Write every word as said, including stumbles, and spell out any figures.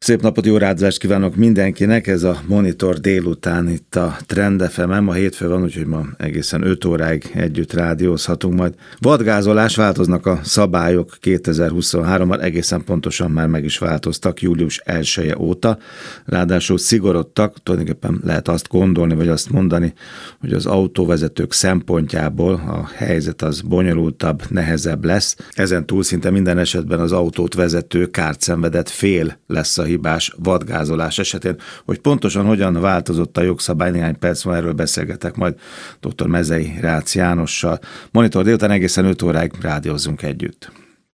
Szép napot, jó rádiózást kívánok mindenkinek, ez a Monitor délután itt a Trend ef emen, ma hétfő van, úgyhogy ma egészen öt óráig együtt rádiózhatunk majd. Vadgázolás, változnak a szabályok kétezer-huszonháromban, egészen pontosan már meg is változtak július elseje óta, ráadásul szigorodtak, tulajdonképpen lehet azt gondolni, vagy azt mondani, hogy az autóvezetők szempontjából a helyzet az bonyolultabb, nehezebb lesz. Ezen túl szinte minden esetben az autót vezető kárt szenvedett fél lesz a hibás vadgázolás esetén. Hogy pontosan hogyan változott a jogszabály, néhány perc van, erről beszélgetek majd dr. Mezei Rácz Jánossal. Monitor délután egészen öt óráig rádiózzunk együtt.